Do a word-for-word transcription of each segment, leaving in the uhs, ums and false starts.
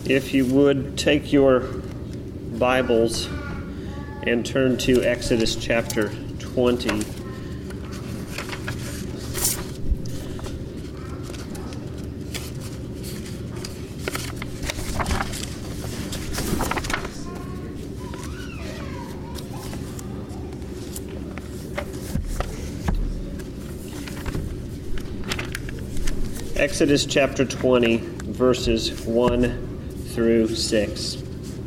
If you would take your Bibles and turn to Exodus chapter twenty. Exodus chapter twenty, verses one through six.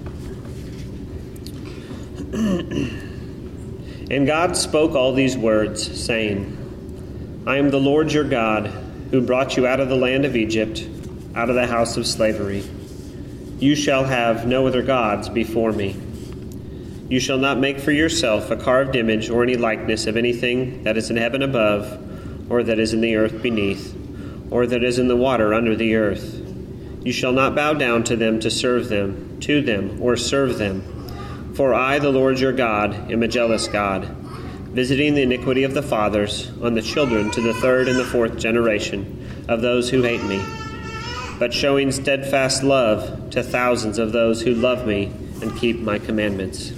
And God spoke all these words, saying, I am the Lord your God, who brought you out of the land of Egypt, out of the house of slavery. You shall have no other gods before me. You shall not make for yourself a carved image or any likeness of anything that is in heaven above, or that is in the earth beneath, or that is in the water under the earth. You shall not bow down to them to serve them, to them, or serve them. For I, the Lord your God, am a jealous God, visiting the iniquity of the fathers on the children to the third and the fourth generation of those who hate me, but showing steadfast love to thousands of those who love me and keep my commandments.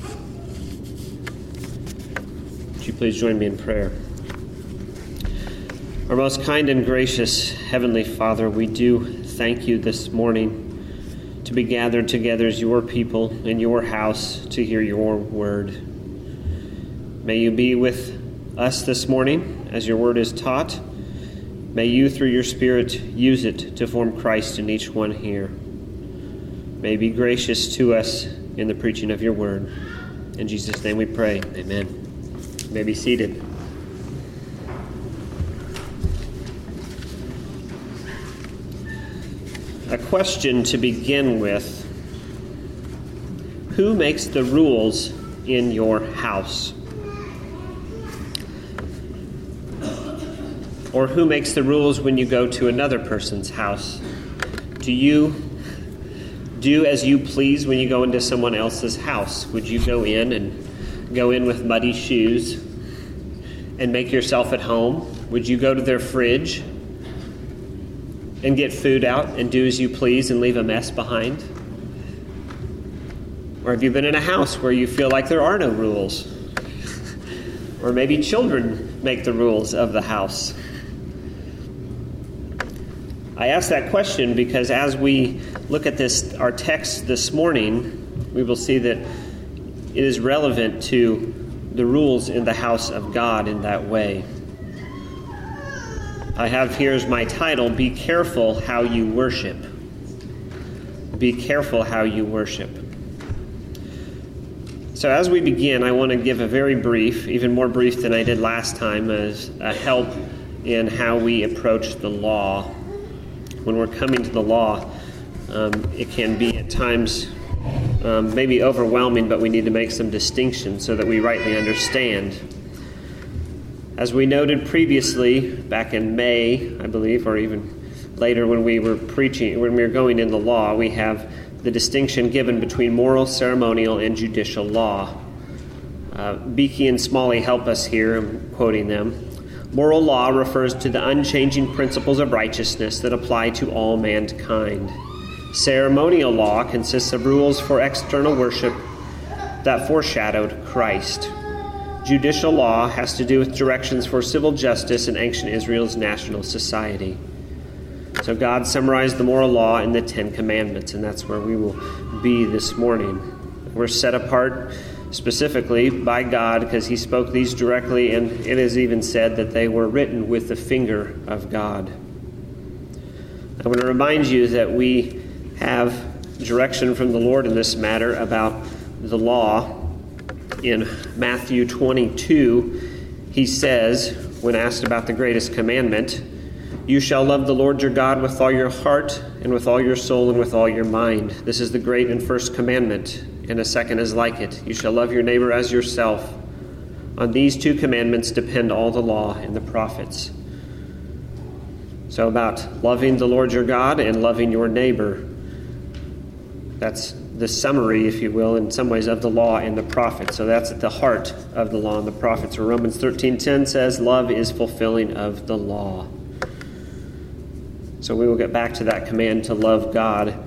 Would you please join me in prayer? Our most kind and gracious Heavenly Father, we do thank you this morning to be gathered together as your people in your house to hear your word. May you be with us this morning as your word is taught. May you, through your Spirit, use it to form Christ in each one here. May you be gracious to us in the preaching of your word. In Jesus' name we pray. Amen. You may be seated. A question to begin with. Who makes the rules in your house? Or who makes the rules when you go to another person's house? Do you do as you please when you go into someone else's house? Would you go in and go in with muddy shoes and make yourself at home? Would you go to their fridge and get food out and do as you please and leave a mess behind? Or have you been in a house where you feel like there are no rules? Or maybe children make the rules of the house. I ask that question because as we look at this, our text this morning, we will see that it is relevant to the rules in the house of God in that way. I have here as my title, Be Careful How You Worship. Be careful how you worship. So as we begin, I want to give a very brief, even more brief than I did last time, as a help in how we approach the law. When we're coming to the law, um, it can be at times um, maybe overwhelming, but we need to make some distinctions so that we rightly understand. As we noted previously, back in May, I believe, or even later when we were preaching, when we were going in the law, we have the distinction given between moral, ceremonial, and judicial law. Uh, Beeke and Smalley help us here, I'm quoting them. Moral law refers to the unchanging principles of righteousness that apply to all mankind. Ceremonial law consists of rules for external worship that foreshadowed Christ. Judicial law has to do with directions for civil justice in ancient Israel's national society. So God summarized the moral law in the Ten Commandments, and that's where we will be this morning. We're set apart specifically by God because he spoke these directly, and it is even said that they were written with the finger of God. I want to remind you that we have direction from the Lord in this matter about the law. In Matthew twenty-two, he says, when asked about the greatest commandment, you shall love the Lord your God with all your heart and with all your soul and with all your mind. This is the great and first commandment, and a second is like it. You shall love your neighbor as yourself. On these two commandments depend all the law and the prophets. So about loving the Lord your God and loving your neighbor, that's the summary, if you will, in some ways of the law and the prophets. So that's at the heart of the law and the prophets. Where Romans thirteen ten says, love is fulfilling of the law. So we will get back to that command to love God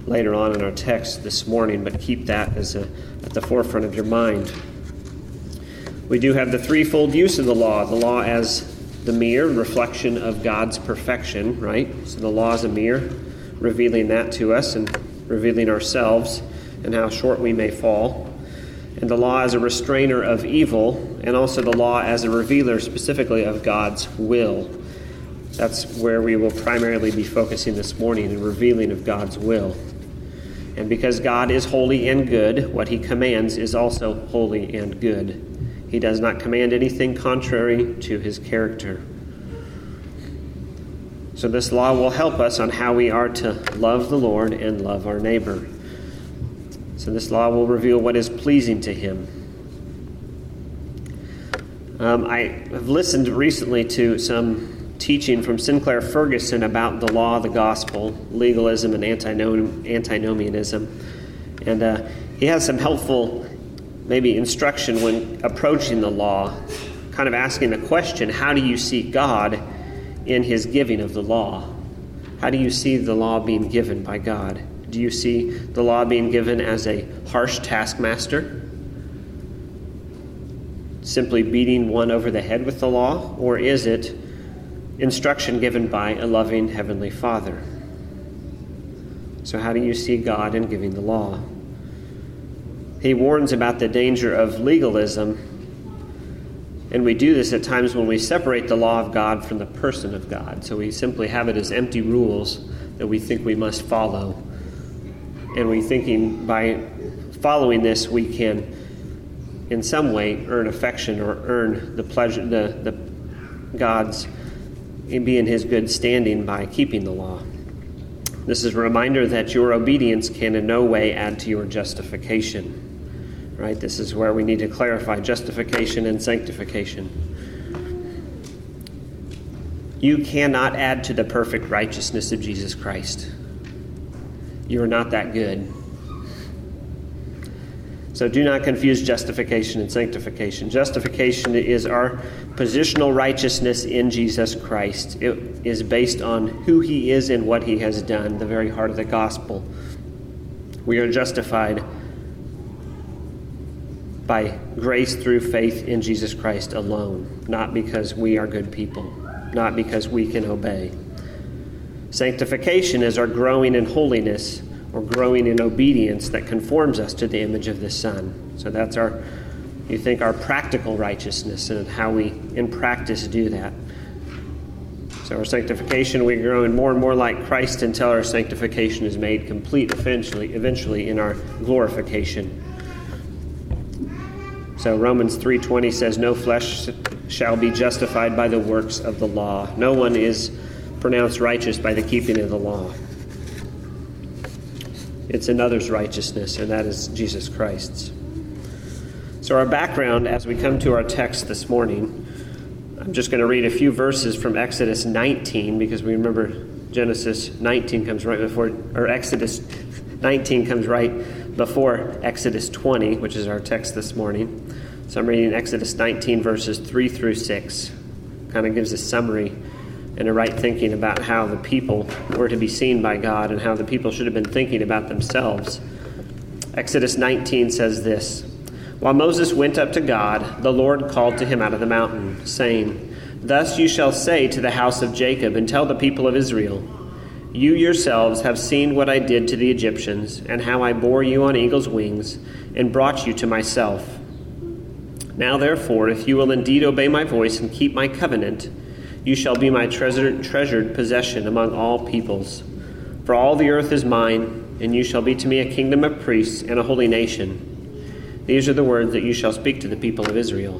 later on in our text this morning, but keep that as a, at the forefront of your mind. We do have the threefold use of the law. The law as the mirror, reflection of God's perfection, right? So the law is a mirror, revealing that to us and revealing ourselves and how short we may fall. And the law as a restrainer of evil, and also the law as a revealer specifically of God's will. That's where we will primarily be focusing this morning, in revealing of God's will. And because God is holy and good, what he commands is also holy and good. He does not command anything contrary to his character. So this law will help us on how we are to love the Lord and love our neighbor. So this law will reveal what is pleasing to him. Um, I have listened recently to some teaching from Sinclair Ferguson about the law, the gospel, legalism, and antinom- antinomianism. And uh, he has some helpful, maybe, instruction when approaching the law, kind of asking the question, how do you see God in his giving of the law? How do you see the law being given by God? Do you see the law being given as a harsh taskmaster, simply beating one over the head with the law? Or is it instruction given by a loving Heavenly Father? So how do you see God in giving the law? He warns about the danger of legalism, and we do this at times when we separate the law of God from the person of God. So we simply have it as empty rules that we think we must follow. And we thinking by following this we can in some way earn affection or earn the pleasure, the, the God's, and be in his good standing by keeping the law. This is a reminder that your obedience can in no way add to your justification. Right? This is where we need to clarify justification and sanctification. You cannot add to the perfect righteousness of Jesus Christ. You are not that good. So do not confuse justification and sanctification. Justification is our positional righteousness in Jesus Christ. It is based on who he is and what he has done, the very heart of the gospel. We are justified by grace through faith in Jesus Christ alone, not because we are good people, not because we can obey. Sanctification is our growing in holiness or growing in obedience that conforms us to the image of the Son. So that's our, you think, our practical righteousness and how we in practice do that. So our sanctification, we're growing more and more like Christ until our sanctification is made complete eventually, eventually in our glorification. So Romans three twenty says, no flesh shall be justified by the works of the law. No one is pronounced righteous by the keeping of the law. It's another's righteousness, and that is Jesus Christ's. So our background as we come to our text this morning, I'm just going to read a few verses from Exodus nineteen, because we remember Genesis nineteen comes right before, or Exodus nineteen comes right before Exodus twenty, which is our text this morning. So I'm reading Exodus nineteen, verses three through six. Kind of gives a summary and a right thinking about how the people were to be seen by God and how the people should have been thinking about themselves. Exodus nineteen says this: While Moses went up to God, the Lord called to him out of the mountain, saying, Thus you shall say to the house of Jacob, and tell the people of Israel, You yourselves have seen what I did to the Egyptians, and how I bore you on eagle's wings, and brought you to myself. Now therefore, if you will indeed obey my voice and keep my covenant, you shall be my treasured, treasured possession among all peoples. For all the earth is mine, and you shall be to me a kingdom of priests and a holy nation. These are the words that you shall speak to the people of Israel.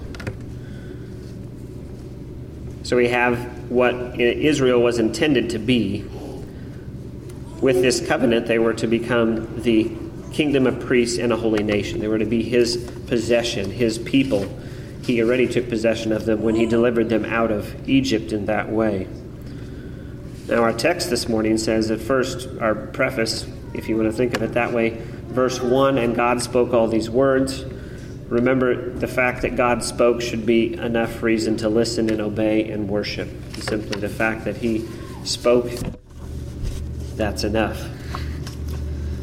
So we have what Israel was intended to be. With this covenant, they were to become the kingdom of priests and a holy nation. They were to be his possession, his people. He already took possession of them when he delivered them out of Egypt in that way. Now our text this morning says at first, our preface, if you want to think of it that way, verse one, and God spoke all these words. Remember, the fact that God spoke should be enough reason to listen and obey and worship. Simply the fact that he spoke, that's enough.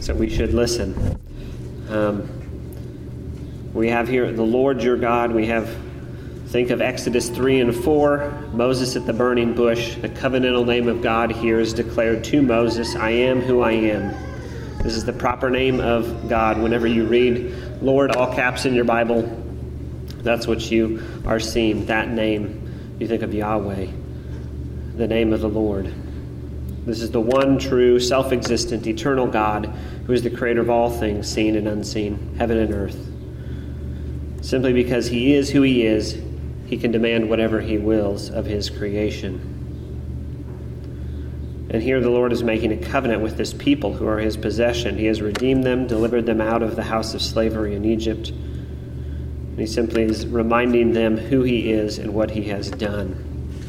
So we should listen. Um, we have here the Lord your God. We have, think of Exodus three and four, Moses at the burning bush. The covenantal name of God here is declared to Moses, I am who I am. This is the proper name of God. Whenever you read Lord, all caps in your Bible, that's what you are seeing, that name. You think of Yahweh, the name of the Lord. This is the one true, self-existent, eternal God who is the creator of all things, seen and unseen, heaven and earth. Simply because he is who he is, he can demand whatever he wills of his creation. And here the Lord is making a covenant with this people who are his possession. He has redeemed them, delivered them out of the house of slavery in Egypt. And he simply is reminding them who he is and what he has done.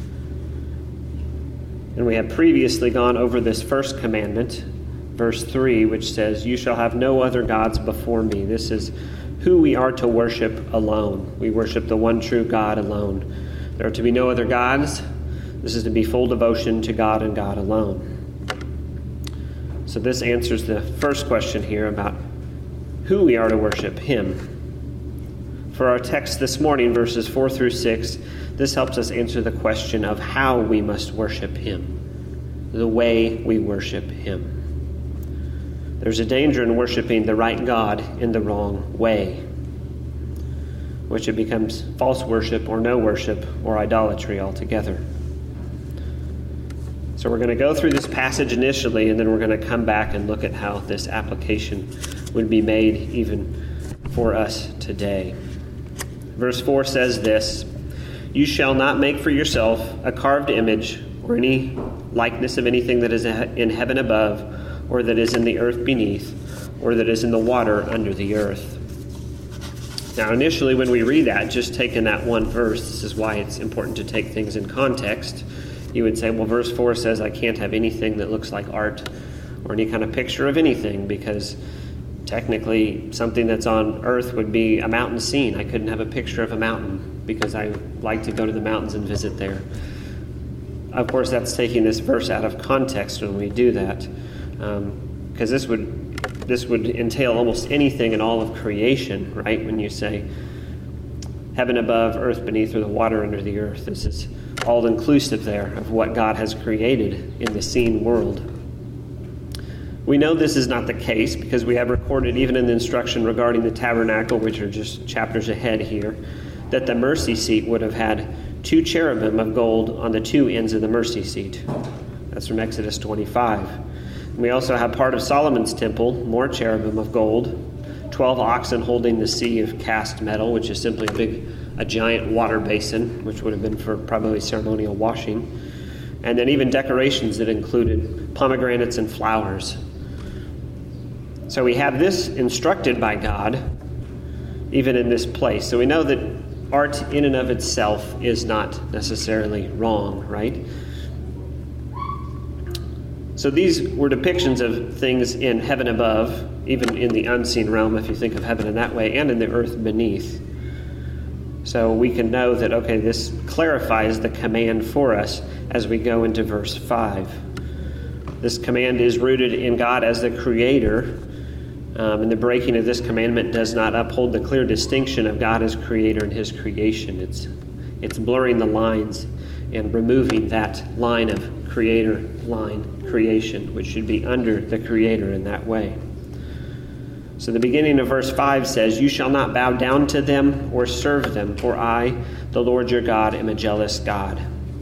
And we have previously gone over this first commandment, verse three, which says, you shall have no other gods before me. This is who we are to worship alone. We worship the one true God alone. There are to be no other gods. This is to be full devotion to God and God alone. So this answers the first question here about who we are to worship, him. For our text this morning, verses four through six, this helps us answer the question of how we must worship him, the way we worship him. There's a danger in worshiping the right God in the wrong way, which it becomes false worship or no worship or idolatry altogether. So we're going to go through this passage initially, and then we're going to come back and look at how this application would be made even for us today. Verse four says this, you shall not make for yourself a carved image or any likeness of anything that is in heaven above, or that is in the earth beneath, or that is in the water under the earth. Now, initially when we read that, just taking that one verse, this is why it's important to take things in context. You would say, well, verse four says I can't have anything that looks like art or any kind of picture of anything, because technically something that's on earth would be a mountain scene. I couldn't have a picture of a mountain because I like to go to the mountains and visit there. Of course, that's taking this verse out of context when we do that, because um, this would this would entail almost anything in all of creation, right? When you say heaven above, earth beneath, or the water under the earth, this is all inclusive there of what God has created in the seen world. We know this is not the case because we have recorded even in the instruction regarding the tabernacle, which are just chapters ahead here, that the mercy seat would have had two cherubim of gold on the two ends of the mercy seat. That's from Exodus twenty-five. And we also have part of Solomon's temple, more cherubim of gold, twelve oxen holding the sea of cast metal, which is simply a big, a giant water basin, which would have been for probably ceremonial washing. And then even decorations that included pomegranates and flowers. So we have this instructed by God, even in this place. So we know that art in and of itself is not necessarily wrong, right? So these were depictions of things in heaven above, even in the unseen realm, if you think of heaven in that way, and in the earth beneath. So we can know that, okay, this clarifies the command for us as we go into verse five. This command is rooted in God as the creator, um, and the breaking of this commandment does not uphold the clear distinction of God as creator and his creation. It's, it's blurring the lines and removing that line of creator, line, creation, which should be under the creator in that way. So the beginning of verse five says, you shall not bow down to them or serve them, for I, the Lord your God, am a jealous God.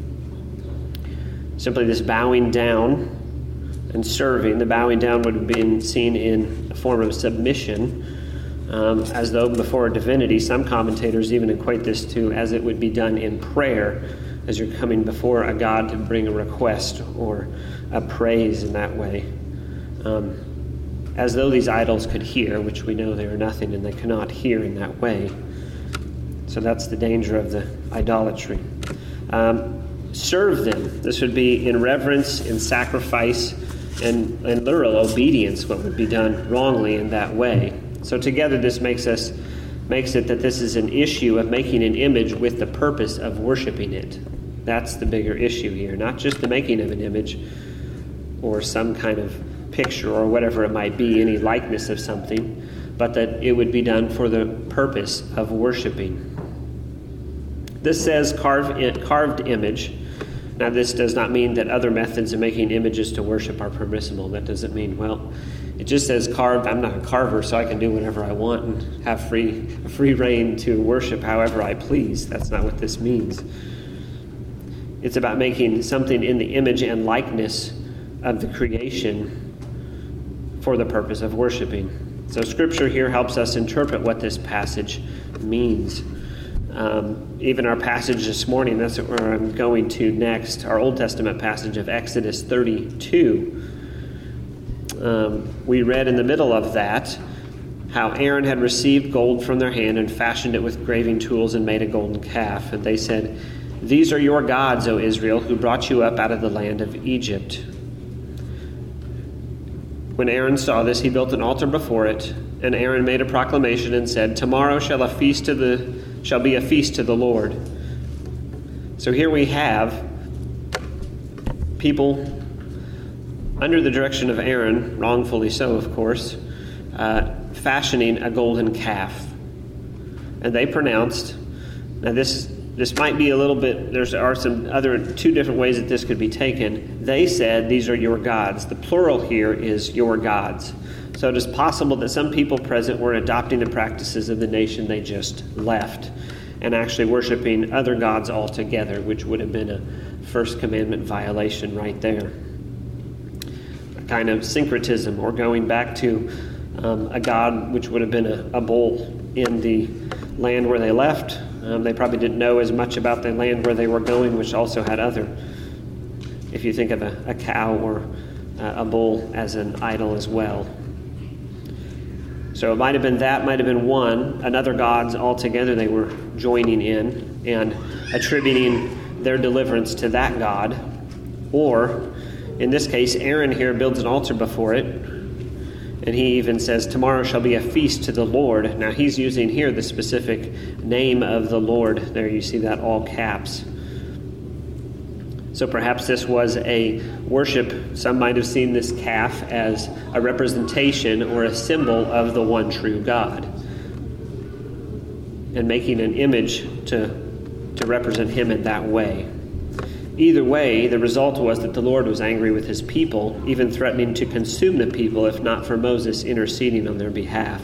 Simply this bowing down and serving, the bowing down would have been seen in a form of submission, um, as though before a divinity. Some commentators even equate this to as it would be done in prayer, as you're coming before a God to bring a request or a praise in that way. Um, as though these idols could hear, which we know they are nothing and they cannot hear in that way. So that's the danger of the idolatry. Um, serve them. This would be in reverence, in sacrifice, and, and literal obedience, what would be done wrongly in that way. So together this makes us makes it that this is an issue of making an image with the purpose of worshiping it. That's the bigger issue here, not just the making of an image or some kind of picture or whatever it might be, any likeness of something, but that it would be done for the purpose of worshiping. This says carved, carved image. Now, this does not mean that other methods of making images to worship are permissible. That doesn't mean, well, it just says carved. I'm not a carver, so I can do whatever I want and have free free reign to worship however I please. That's not what this means. It's about making something in the image and likeness of the creation for the purpose of worshiping. So Scripture here helps us interpret what this passage means. Um, even our passage this morning, that's where I'm going to next, our Old Testament passage of Exodus thirty-two. Um, we read in the middle of that how Aaron had received gold from their hand and fashioned it with graving tools and made a golden calf. And they said, "These are your gods, O Israel, who brought you up out of the land of Egypt." When Aaron saw this, he built an altar before it, and Aaron made a proclamation and said, "Tomorrow shall a feast to the shall be a feast to the Lord." So here we have people under the direction of Aaron, wrongfully so, of course, uh, fashioning a golden calf. And they pronounced, now this this might be a little bit, there are some other, two different ways that this could be taken. They said, "These are your gods." The plural here is your gods. So it is possible that some people present were adopting the practices of the nation they just left and actually worshiping other gods altogether, which would have been a first commandment violation right there. A kind of syncretism, or going back to um, a god which would have been a, a bull in the land where they left. Um, they probably didn't know as much about the land where they were going, which also had other, if you think of a, a cow or uh, a bull as an idol as well. So it might have been that, might have been one, another gods altogether they were joining in and attributing their deliverance to that god. Or, in this case, Aaron here builds an altar before it, and he even says, "Tomorrow shall be a feast to the Lord." Now he's using here the specific name of the Lord. There you see that all caps. So perhaps this was a worship. Some might have seen this calf as a representation or a symbol of the one true God, and making an image to, to represent him in that way. Either way, the result was that the Lord was angry with his people, even threatening to consume the people if not for Moses interceding on their behalf.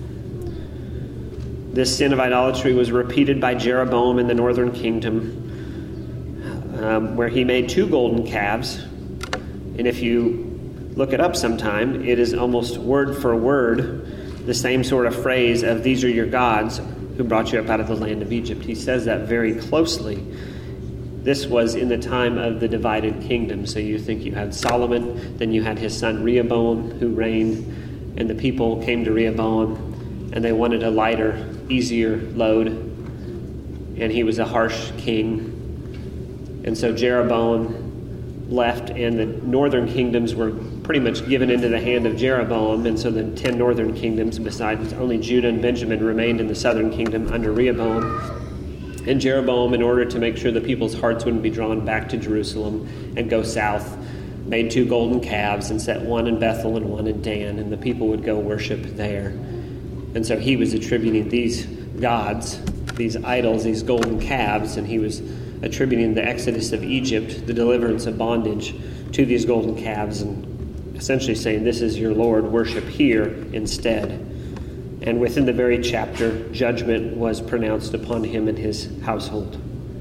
This sin of idolatry was repeated by Jeroboam in the northern kingdom, Um, where he made two golden calves. And if you look it up sometime, it is almost word for word the same sort of phrase of "these are your gods who brought you up out of the land of Egypt." He says that very closely. This was in the time of the divided kingdom. So you think you had Solomon, then you had his son Rehoboam who reigned, and the people came to Rehoboam and they wanted a lighter, easier load, and he was a harsh king. And so Jeroboam left, and the northern kingdoms were pretty much given into the hand of Jeroboam. And so the ten northern kingdoms, besides only Judah and Benjamin, remained in the southern kingdom under Rehoboam. And Jeroboam, in order to make sure the people's hearts wouldn't be drawn back to Jerusalem and go south, made two golden calves and set one in Bethel and one in Dan, and the people would go worship there. And so he was attributing these gods, these idols, these golden calves, and he was attributing the exodus of Egypt, the deliverance of bondage, to these golden calves, and essentially saying, "This is your Lord, worship here instead." And within the very chapter, judgment was pronounced upon him and his household.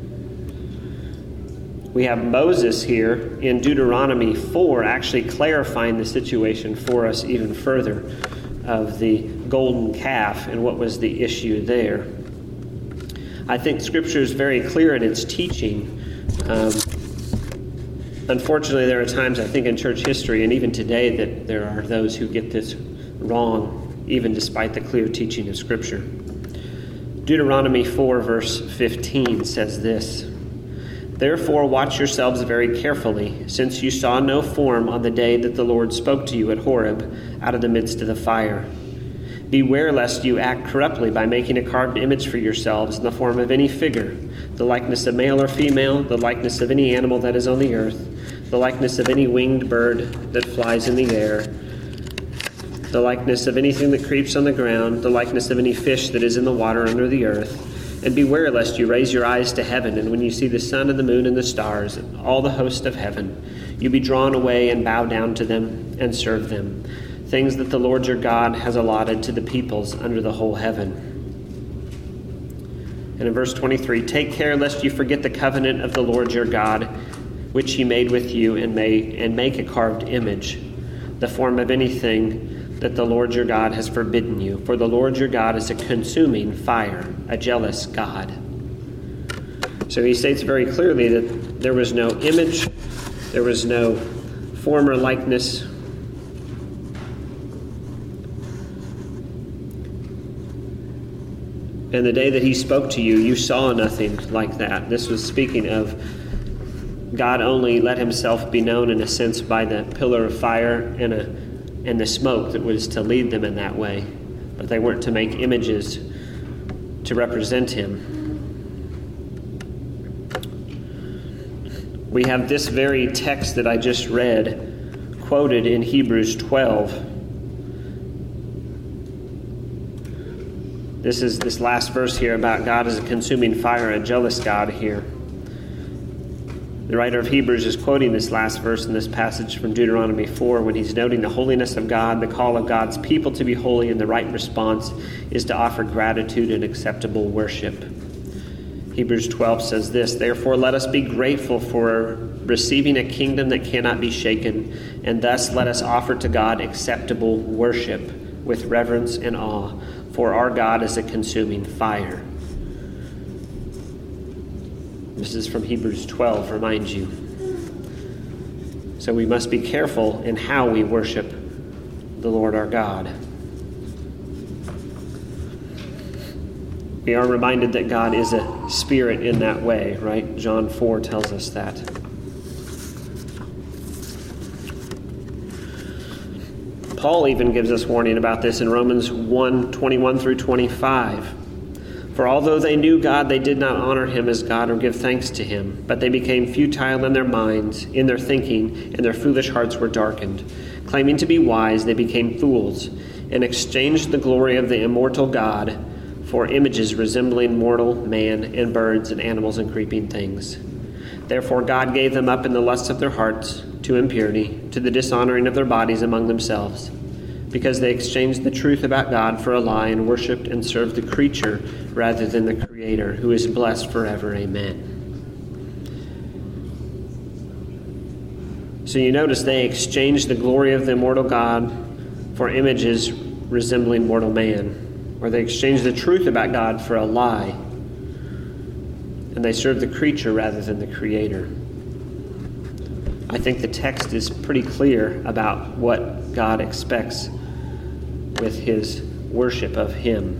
We have Moses here in Deuteronomy four actually clarifying the situation for us even further of the golden calf and what was the issue there. I think Scripture is very clear in its teaching. Um, unfortunately, there are times, I think, in church history and even today that there are those who get this wrong, even despite the clear teaching of Scripture. Deuteronomy four, verse fifteen says this: "Therefore watch yourselves very carefully, since you saw no form on the day that the Lord spoke to you at Horeb out of the midst of the fire. Beware lest you act corruptly by making a carved image for yourselves in the form of any figure, the likeness of male or female, the likeness of any animal that is on the earth, the likeness of any winged bird that flies in the air, the likeness of anything that creeps on the ground, the likeness of any fish that is in the water under the earth. And beware lest you raise your eyes to heaven, and when you see the sun and the moon and the stars, and all the host of heaven, you be drawn away and bow down to them and serve them, things that the Lord your God has allotted to the peoples under the whole heaven. And in verse twenty-three, take care lest you forget the covenant of the Lord your God, which he made with you, and may and make a carved image, the form of anything that the Lord your God has forbidden you. For the Lord your God is a consuming fire, a jealous God. So he states very clearly that there was no image, there was no form or likeness. And the day that he spoke to you, you saw nothing like that. This was speaking of God only let himself be known in a sense by the pillar of fire and, a, and the smoke that was to lead them in that way. But they weren't to make images to represent him. We have this very text that I just read quoted in Hebrews twelve. This is this last verse here about God as a consuming fire, a jealous God here. The writer of Hebrews is quoting this last verse in this passage from Deuteronomy four when he's noting the holiness of God, the call of God's people to be holy, and the right response is to offer gratitude and acceptable worship. Hebrews twelve says this, therefore let us be grateful for receiving a kingdom that cannot be shaken, and thus let us offer to God acceptable worship with reverence and awe. For our God is a consuming fire. This is from Hebrews twelve, remind you. So we must be careful in how we worship the Lord our God. We are reminded that God is a spirit in that way, right? John four tells us that. Paul even gives us warning about this in Romans one, twenty-one through twenty-five. For although they knew God, they did not honor him as God or give thanks to him, but they became futile in their minds, in their thinking, and their foolish hearts were darkened. Claiming to be wise, they became fools, and exchanged the glory of the immortal God for images resembling mortal man and birds and animals and creeping things. Therefore God gave them up in the lusts of their hearts to impurity, to the dishonoring of their bodies among themselves, because they exchanged the truth about God for a lie and worshipped and served the creature rather than the Creator, who is blessed forever. Amen. So you notice they exchanged the glory of the immortal God for images resembling mortal man, or they exchanged the truth about God for a lie, and they served the creature rather than the Creator. I think the text is pretty clear about what God expects with his worship of him.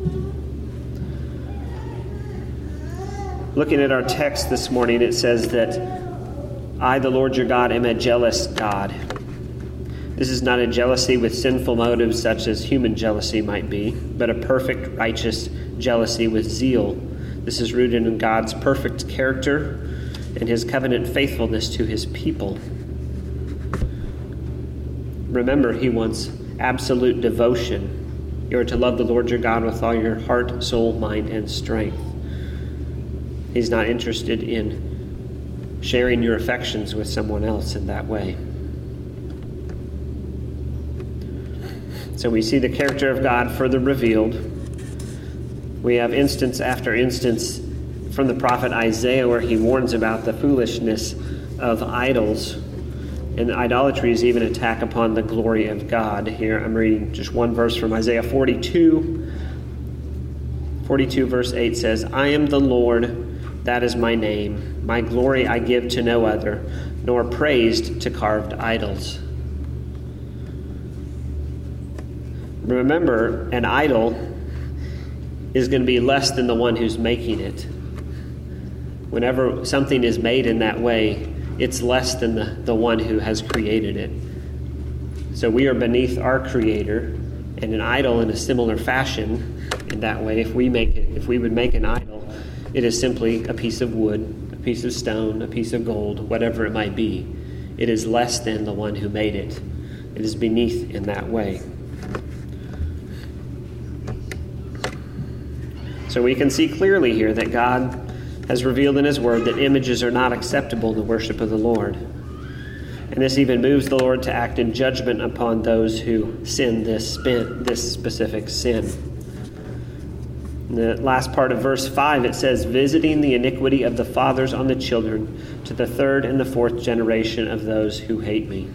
Looking at our text this morning, it says that I, the Lord your God, am a jealous God. This is not a jealousy with sinful motives such as human jealousy might be, but a perfect, righteous jealousy with zeal. This is rooted in God's perfect character and his covenant faithfulness to his people. Remember, he wants absolute devotion. You are to love the Lord your God with all your heart, soul, mind, and strength. He's not interested in sharing your affections with someone else in that way. So we see the character of God further revealed. We have instance after instance from the prophet Isaiah where he warns about the foolishness of idols, and idolatry is even an attack upon the glory of God. Here I'm reading just one verse from Isaiah forty-two. forty-two verse eight says, I am the Lord, that is my name. My glory I give to no other, nor praised to carved idols. Remember, an idol is going to be less than the one who's making it. Whenever something is made in that way, it's less than the, the one who has created it. So we are beneath our Creator, and an idol in a similar fashion, in that way, if we make it, if we would make an idol, it is simply a piece of wood, a piece of stone, a piece of gold, whatever it might be. it is less than the one who made it. It is beneath in that way. So we can see clearly here that God has revealed in his word that images are not acceptable in the worship of the Lord. And this even moves the Lord to act in judgment upon those who sin this, spin, this specific sin. In the last part of verse five, it says, visiting the iniquity of the fathers on the children to the third and the fourth generation of those who hate me.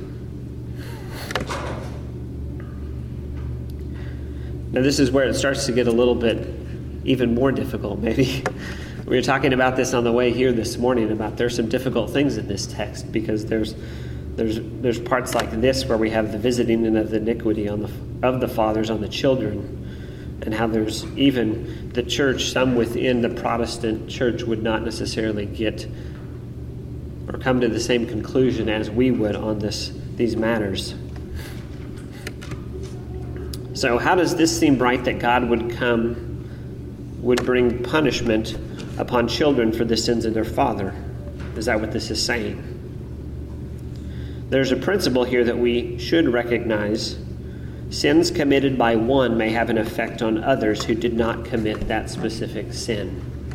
Now this is where it starts to get a little bit even more difficult, maybe. We were talking about this on the way here this morning, about there's some difficult things in this text, because there's there's there's parts like this where we have the visiting of the iniquity on the of the fathers on the children, and how there's even the church, some within the Protestant church would not necessarily get or come to the same conclusion as we would on this these matters. So how does this seem right, that God would come, would bring punishment upon children for the sins of their father? Is that what this is saying? There's a principle here that we should recognize. Sins committed by one may have an effect on others who did not commit that specific sin.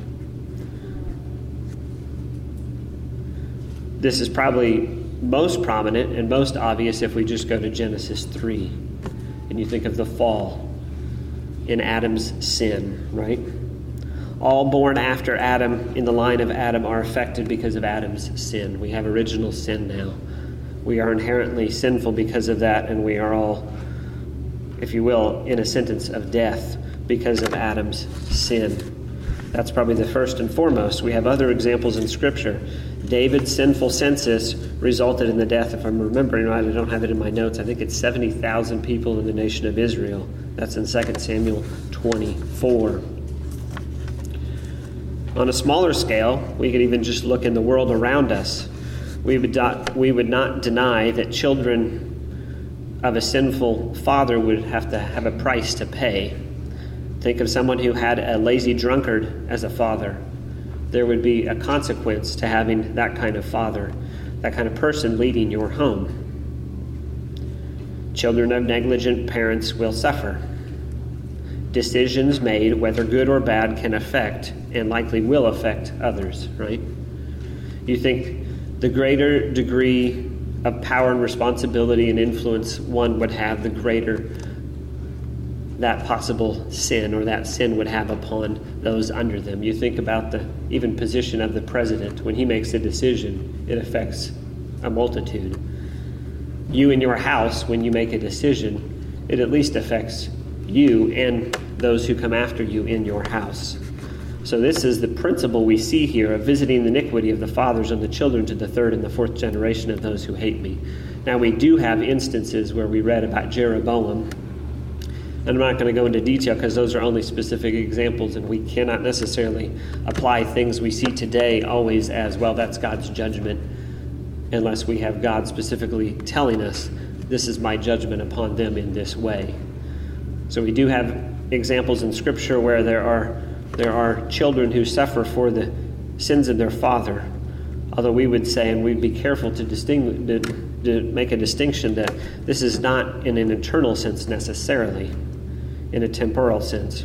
This is probably most prominent and most obvious if we just go to Genesis three and you think of the fall in Adam's sin, right? All born after Adam, in the line of Adam, are affected because of Adam's sin. We have original sin now. We are inherently sinful because of that, and we are all, if you will, in a sentence of death because of Adam's sin. That's probably the first and foremost. We have other examples in Scripture. David's sinful census resulted in the death, if I'm remembering right, I don't have it in my notes, I think it's seventy thousand people in the nation of Israel. That's in Second Samuel twenty-four. On a smaller scale, we could even just look in the world around us. We would not, we would not deny that children of a sinful father would have to have a price to pay. Think of someone who had a lazy drunkard as a father. There would be a consequence to having that kind of father, that kind of person leading your home. Children of negligent parents will suffer. Decisions made, whether good or bad, can affect and likely will affect others, right? You think the greater degree of power and responsibility and influence one would have, the greater that possible sin or that sin would have upon those under them. You think about the even position of the president. When he makes a decision, it affects a multitude. You in your house, when you make a decision, it at least affects you and those who come after you in your house. So this is the principle we see here of visiting the iniquity of the fathers on the children to the third and the fourth generation of those who hate me. Now we do have instances where we read about Jeroboam, and I'm not going to go into detail because those are only specific examples, and we cannot necessarily apply things we see today always as, well, that's God's judgment, unless we have God specifically telling us, this is my judgment upon them in this way. So we do have examples in Scripture where there are there are children who suffer for the sins of their father, although we would say, and we'd be careful to distinguish, to, to make a distinction, that this is not in an eternal sense necessarily, in a temporal sense,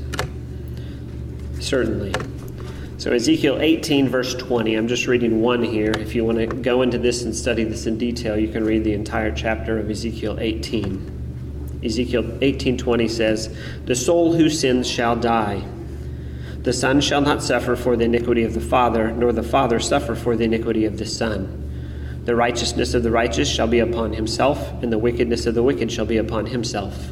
certainly. So Ezekiel eighteen, verse twenty, I'm just reading one here. If you want to go into this and study this in detail, you can read the entire chapter of Ezekiel eighteen. Ezekiel eighteen twenty says, "The soul who sins shall die. The son shall not suffer for the iniquity of the father, nor the father suffer for the iniquity of the son. The righteousness of the righteous shall be upon himself, and the wickedness of the wicked shall be upon himself."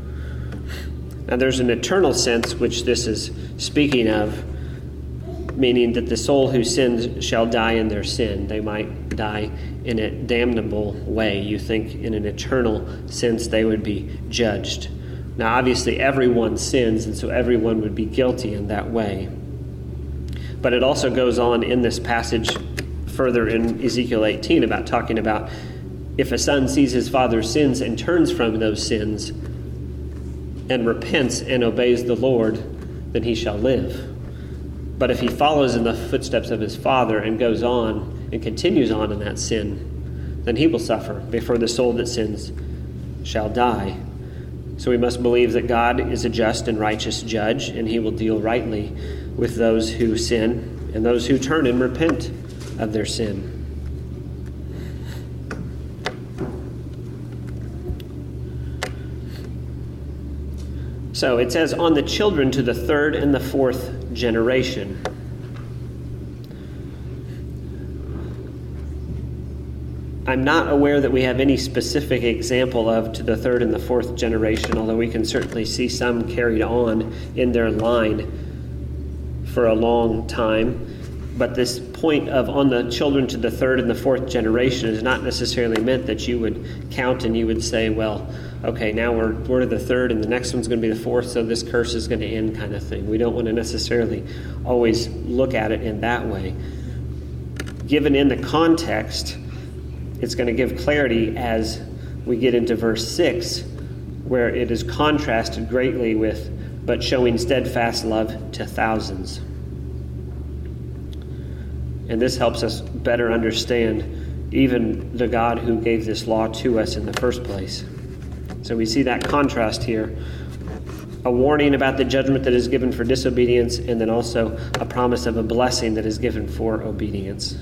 Now there's an eternal sense which this is speaking of, meaning that the soul who sins shall die in their sin. They might die in a damnable way. You think in an eternal sense they would be judged. Now obviously everyone sins, and so everyone would be guilty in that way. But it also goes on in this passage further in Ezekiel eighteen about talking about if a son sees his father's sins and turns from those sins and repents and obeys the Lord, then he shall live. But if he follows in the footsteps of his father and goes on and continues on in that sin, then he will suffer before the soul that sins shall die. So we must believe that God is a just and righteous judge, and he will deal rightly with those who sin and those who turn and repent of their sin. So it says, on the children to the third and the fourth generation. I'm not aware that we have any specific example of to the third and the fourth generation, although we can certainly see some carried on in their line for a long time. But this point of on the children to the third and the fourth generation is not necessarily meant that you would count and you would say, well, okay, now we're, we're to the third and the next one's going to be the fourth, so this curse is going to end kind of thing. We don't want to necessarily always look at it in that way. Given in the context, it's going to give clarity as we get into verse six, where it is contrasted greatly with, but showing steadfast love to thousands. And this helps us better understand even the God who gave this law to us in the first place. So we see that contrast here. A warning about the judgment that is given for disobedience, and then also a promise of a blessing that is given for obedience.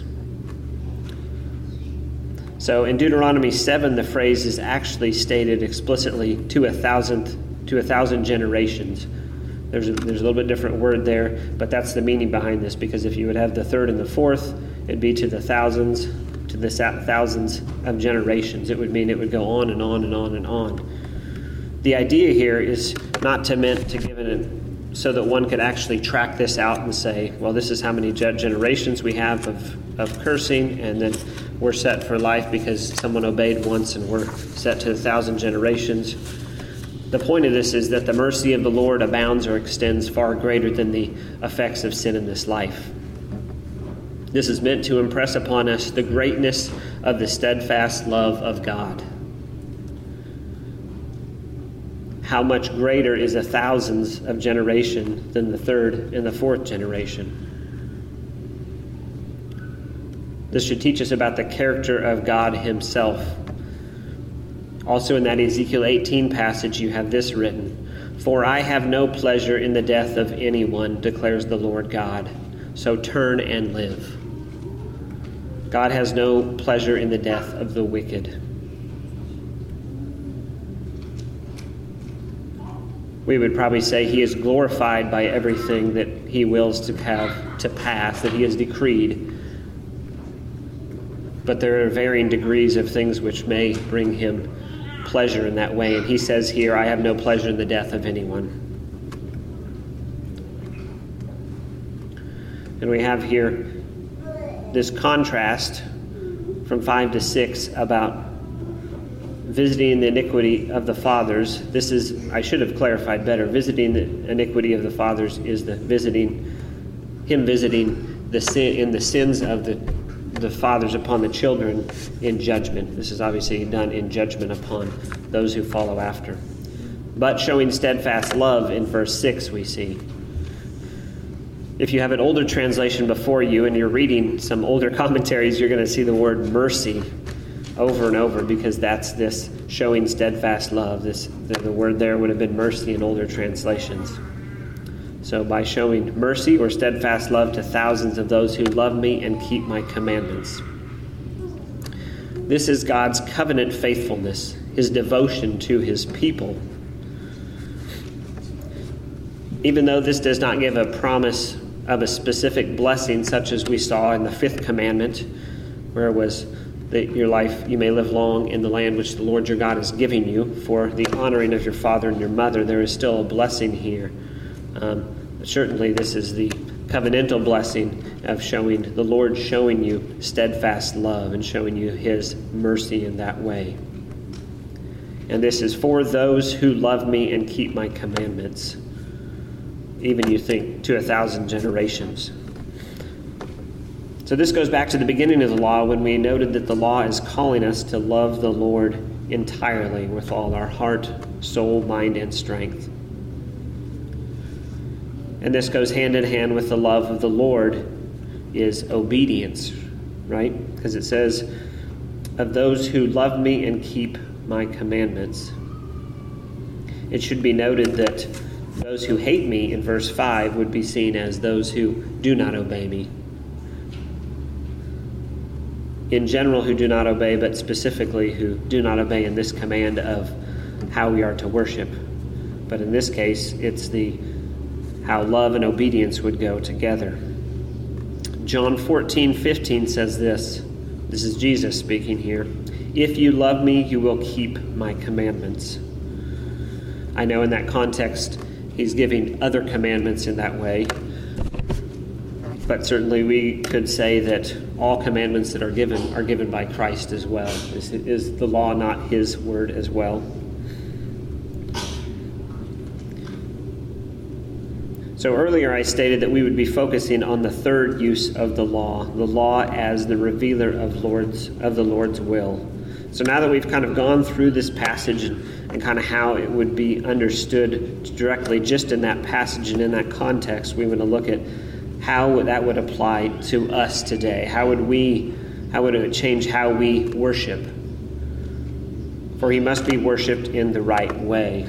So in Deuteronomy seven, the phrase is actually stated explicitly to a thousand, to a thousand generations. There's a, there's a little bit different word there, but that's the meaning behind this, because if you would have the third and the fourth, it'd be to the thousands, to the thousands of generations. It would mean it would go on and on and on and on. The idea here is not to meant to give it a, so that one could actually track this out and say, well, this is how many generations we have of, of cursing, and then we're set for life because someone obeyed once and we're set to a thousand generations. The point of this is that the mercy of the Lord abounds or extends far greater than the effects of sin in this life. This is meant to impress upon us the greatness of the steadfast love of God. How much greater is a thousands of generation than the third and the fourth generation? This should teach us about the character of God himself. Also in that Ezekiel eighteen passage, you have this written, "For I have no pleasure in the death of anyone, declares the Lord God. So turn and live." God has no pleasure in the death of the wicked. We would probably say he is glorified by everything that he wills to have to pass, that he has decreed. But there are varying degrees of things which may bring him pleasure in that way. And he says here, I have no pleasure in the death of anyone. And we have here this contrast from five to six about visiting the iniquity of the fathers. This is, I should have clarified better, visiting the iniquity of the fathers is the visiting, him visiting the sin in the sins of the the fathers upon the children in judgment. This is obviously done in judgment upon those who follow after. But showing steadfast love in verse six we see. If you have an older translation before you and you're reading some older commentaries, you're going to see the word mercy over and over, because that's this showing steadfast love. This the, the word there would have been mercy in older translations. So by showing mercy or steadfast love to thousands of those who love me and keep my commandments. This is God's covenant faithfulness, his devotion to his people. Even though this does not give a promise of a specific blessing, such as we saw in the fifth commandment, where it was that your life, you may live long in the land which the Lord your God is giving you for the honoring of your father and your mother, there is still a blessing here. Um, certainly this is the covenantal blessing of showing the Lord showing you steadfast love and showing you his mercy in that way. And this is for those who love me and keep my commandments. Even you think to a thousand generations. So this goes back to the beginning of the law, when we noted that the law is calling us to love the Lord entirely with all our heart, soul, mind, and strength. And this goes hand in hand with the love of the Lord is obedience, right? Because it says of those who love me and keep my commandments. It should be noted that those who hate me in verse five would be seen as those who do not obey me. In general, who do not obey, but specifically who do not obey in this command of how we are to worship. But in this case, it's the how love and obedience would go together. John fourteen fifteen says this. This is Jesus speaking here. If you love me, you will keep my commandments. I know in that context, he's giving other commandments in that way. But certainly we could say that all commandments that are given are given by Christ as well. Is, is the law not his word as well? So earlier I stated that we would be focusing on the third use of the law, the law as the revealer of Lord's of the Lord's will. So now that we've kind of gone through this passage and, and kind of how it would be understood directly just in that passage and in that context, we want to look at how that would apply to us today. How would we, how would it change how we worship? For he must be worshipped in the right way.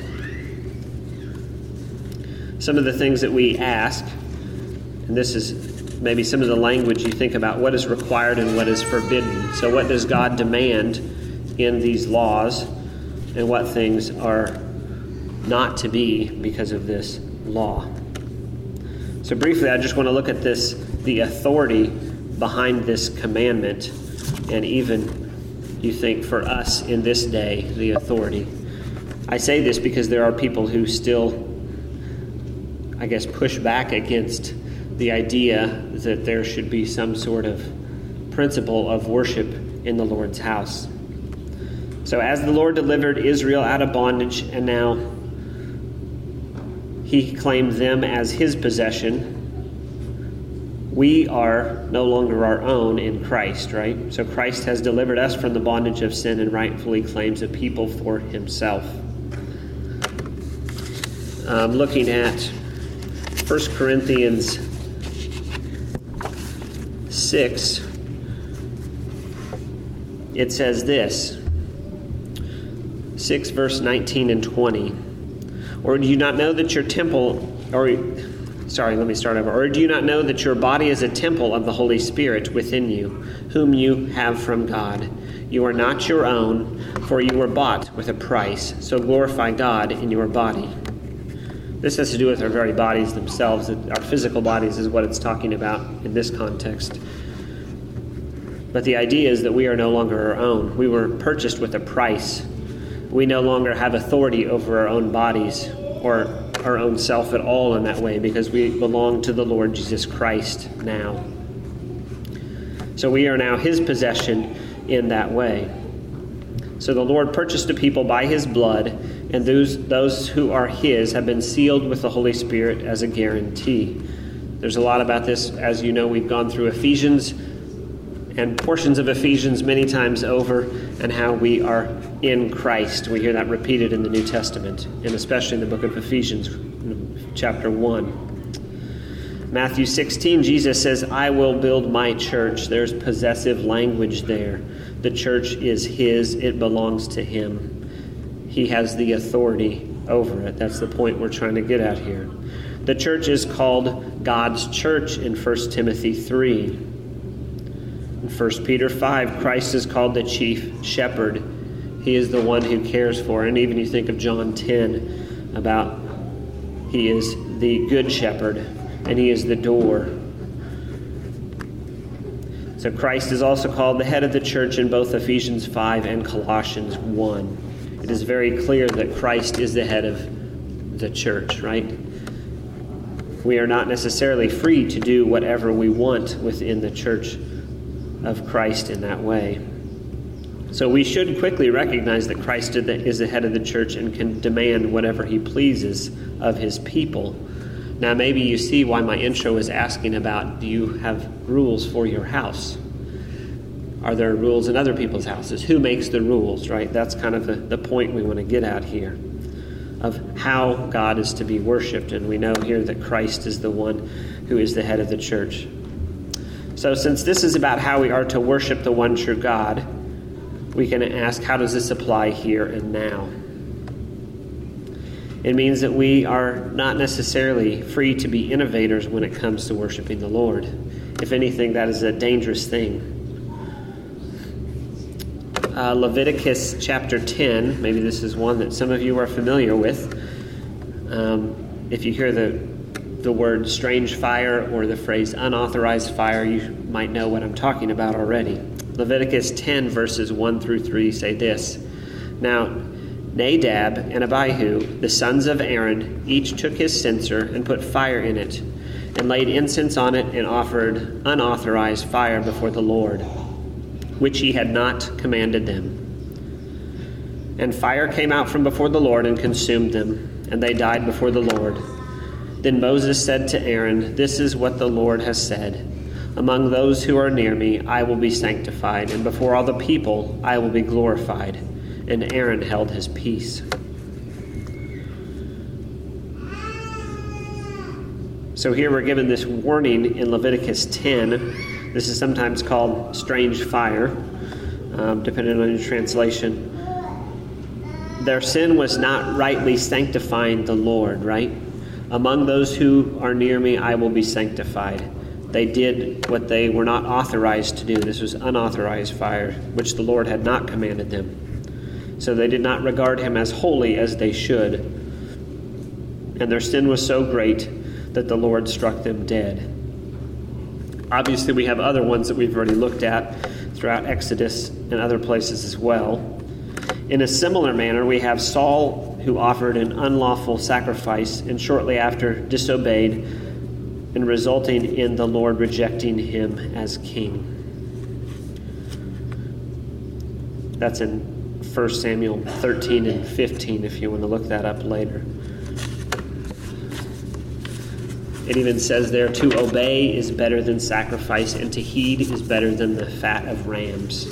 Some of the things that we ask, and this is maybe some of the language you think about, what is required and what is forbidden. So what does God demand in these laws, and what things are not to be because of this law? So briefly, I just want to look at this, the authority behind this commandment, and even, you think, for us in this day, the authority. I say this because there are people who still, I guess, push back against the idea that there should be some sort of principle of worship in the Lord's house. So as the Lord delivered Israel out of bondage, and now he claimed them as his possession, we are no longer our own in Christ, right? So Christ has delivered us from the bondage of sin and rightfully claims a people for himself. Um, looking at First Corinthians six, it says this, six verse nineteen and twenty. Or do you not know that your temple, or sorry, let me start over. Or do you not know that your body is a temple of the Holy Spirit within you, whom you have from God? You are not your own, for you were bought with a price. So glorify God in your body. This has to do with our very bodies themselves. Our physical bodies is what it's talking about in this context. But the idea is that we are no longer our own. We were purchased with a price. We no longer have authority over our own bodies or our own self at all in that way, because we belong to the Lord Jesus Christ now. So we are now his possession in that way. So the Lord purchased a people by his blood, and those, those who are his have been sealed with the Holy Spirit as a guarantee. There's a lot about this. As you know, we've gone through Ephesians and portions of Ephesians many times over, and how we are in Christ. We hear that repeated in the New Testament, and especially in the book of Ephesians, chapter one. Matthew sixteen, Jesus says, I will build my church. There's possessive language there. The church is his. It belongs to him. He has the authority over it. That's the point we're trying to get at here. The church is called God's church in First Timothy three. In First Peter five, Christ is called the chief shepherd. He is the one who cares for. And even you think of John ten about he is the good shepherd and he is the door. So Christ is also called the head of the church in both Ephesians five and Colossians one. It is very clear that Christ is the head of the church, right? We are not necessarily free to do whatever we want within the church of Christ in that way. So we should quickly recognize that Christ is the head of the church and can demand whatever he pleases of his people. Now maybe you see why my intro is asking about, do you have rules for your house? Are there rules in other people's houses? Who makes the rules, right? That's kind of the, the point we want to get at here, of how God is to be worshipped. And we know here that Christ is the one who is the head of the church. So since this is about how we are to worship the one true God, we can ask, how does this apply here and now? It means that we are not necessarily free to be innovators when it comes to worshiping the Lord. If anything, that is a dangerous thing. Uh, Leviticus chapter ten, maybe this is one that some of you are familiar with. Um, if you hear the, the word strange fire or the phrase unauthorized fire, you might know what I'm talking about already. Leviticus ten verses one through three say this. Now, Nadab and Abihu, the sons of Aaron, each took his censer and put fire in it, and laid incense on it and offered unauthorized fire before the Lord, which he had not commanded them. And fire came out from before the Lord and consumed them, and they died before the Lord. Then Moses said to Aaron, "This is what the Lord has said. Among those who are near me, I will be sanctified, and before all the people, I will be glorified." And Aaron held his peace. So here we're given this warning in Leviticus ten. This is sometimes called strange fire, um, depending on your translation. Their sin was not rightly sanctifying the Lord, right? Among those who are near me, I will be sanctified. They did what they were not authorized to do. This was unauthorized fire, which the Lord had not commanded them. So they did not regard him as holy as they should. And their sin was so great that the Lord struck them dead. Obviously, we have other ones that we've already looked at throughout Exodus and other places as well. In a similar manner, we have Saul, who offered an unlawful sacrifice and shortly after disobeyed, and resulting in the Lord rejecting him as king. That's in First Samuel thirteen and fifteen, if you want to look that up later. It even says there, to obey is better than sacrifice, and to heed is better than the fat of rams.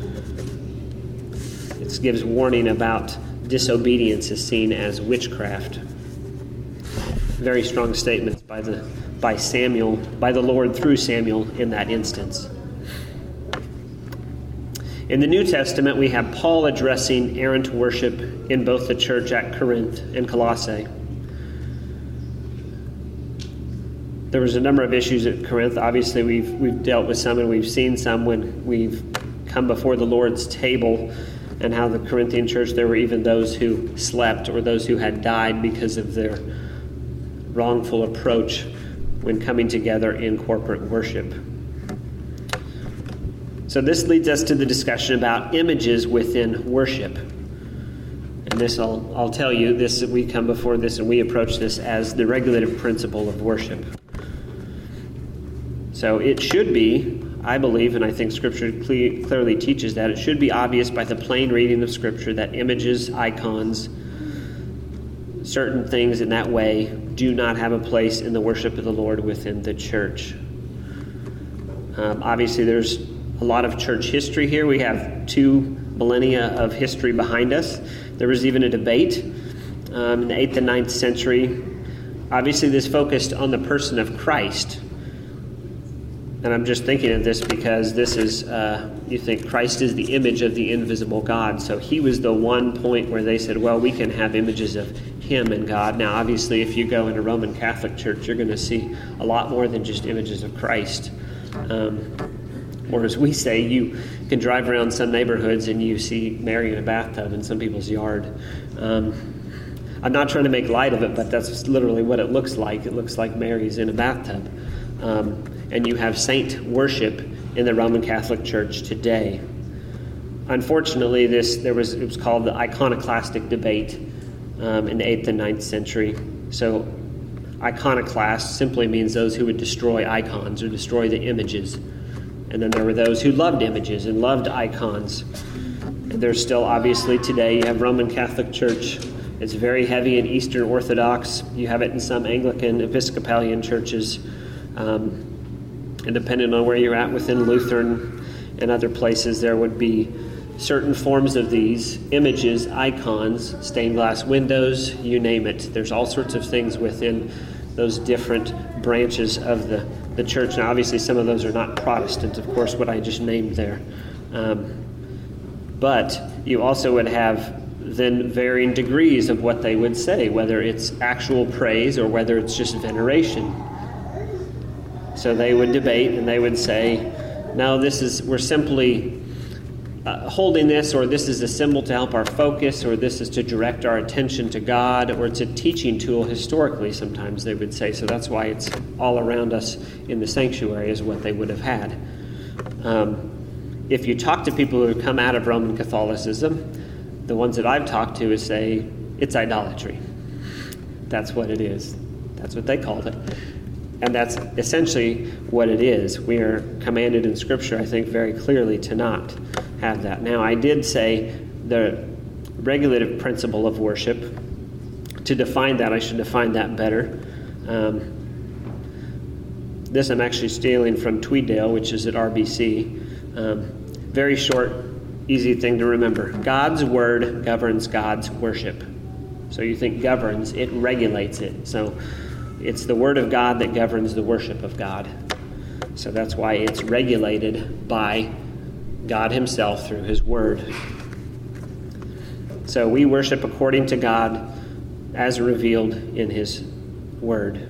It gives warning about disobedience is seen as witchcraft. Very strong statements by the by Samuel, by the Lord through Samuel in that instance. In the New Testament, we have Paul addressing errant worship in both the church at Corinth and Colossae. There was a number of issues at Corinth. Obviously, we've we've dealt with some, and we've seen some when we've come before the Lord's table, and how the Corinthian church, there were even those who slept or those who had died because of their wrongful approach when coming together in corporate worship. So this leads us to the discussion about images within worship. And this, I'll, I'll tell you, this we come before this and we approach this as the regulative principle of worship. So it should be, I believe, and I think Scripture cle- clearly teaches that, it should be obvious by the plain reading of Scripture that images, icons, certain things in that way do not have a place in the worship of the Lord within the church. Um, obviously, there's a lot of church history here. We have two millennia of history behind us. There was even a debate um, in the eighth and ninth century. Obviously, this focused on the person of Christ. And I'm just thinking of this because this is, uh, you think Christ is the image of the invisible God. So he was the one point where they said, well, we can have images of him and God. Now, obviously, if you go into Roman Catholic Church, you're going to see a lot more than just images of Christ. Um, or as we say, you can drive around some neighborhoods and you see Mary in a bathtub in some people's yard. Um, I'm not trying to make light of it, but that's literally what it looks like. It looks like Mary's in a bathtub. Um, and you have saint worship in the Roman Catholic Church today. Unfortunately, this there was it was called the iconoclastic debate um, in the eighth and ninth century. So iconoclast simply means those who would destroy icons or destroy the images. And then there were those who loved images and loved icons. And there's still, obviously, today, you have Roman Catholic Church. It's very heavy in Eastern Orthodox. You have it in some Anglican, Episcopalian churches. Um, and depending on where you're at within Lutheran and other places, there would be certain forms of these images, icons, stained glass windows, you name it. There's all sorts of things within those different branches of the, the church. Now, obviously, some of those are not Protestant, of course, what I just named there. Um, But you also would have then varying degrees of what they would say, whether it's actual praise or whether it's just veneration. So they would debate and they would say, no, this is, we're simply uh, holding this, or this is a symbol to help our focus, or this is to direct our attention to God, or it's a teaching tool historically, sometimes they would say. So that's why it's all around us in the sanctuary is what they would have had. Um, if you talk to people who have come out of Roman Catholicism, the ones that I've talked to is say, it's idolatry. That's what it is. That's what they called it. And that's essentially what it is. We are commanded in Scripture, I think, very clearly to not have that. Now, I did say the regulative principle of worship. To define that, I should define that better. Um, this I'm actually stealing from Tweeddale, which is at R B C. Um, very short, easy thing to remember. God's word governs God's worship. So you think governs, it regulates it. So it's the word of God that governs the worship of God. So that's why it's regulated by God himself through his word. So we worship according to God as revealed in his word.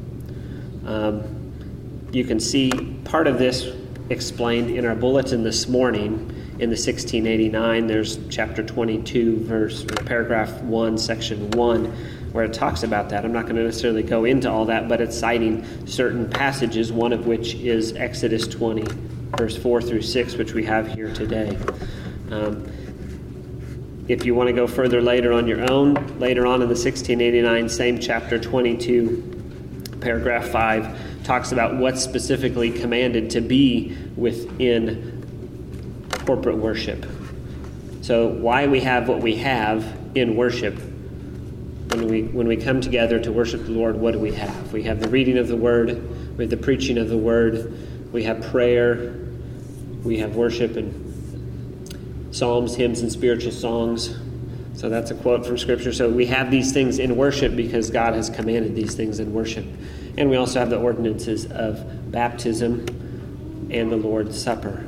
Um, you can see part of this explained in our bulletin this morning in the sixteen eighty-nine. There's chapter twenty-two, verse or paragraph one, section one, where it talks about that. I'm not going to necessarily go into all that, but it's citing certain passages, one of which is Exodus twenty, verse four through six, which we have here today. Um, if you want to go further later on your own, later on in the sixteen eighty-nine, same chapter twenty-two, paragraph five, talks about what's specifically commanded to be within corporate worship. So why we have what we have in worship. When we when we come together to worship the Lord, what do we have? We have the reading of the Word, we have the preaching of the Word, we have prayer, we have worship and psalms, hymns, and spiritual songs. So that's a quote from Scripture. So we have these things in worship because God has commanded these things in worship. And we also have the ordinances of baptism and the Lord's Supper.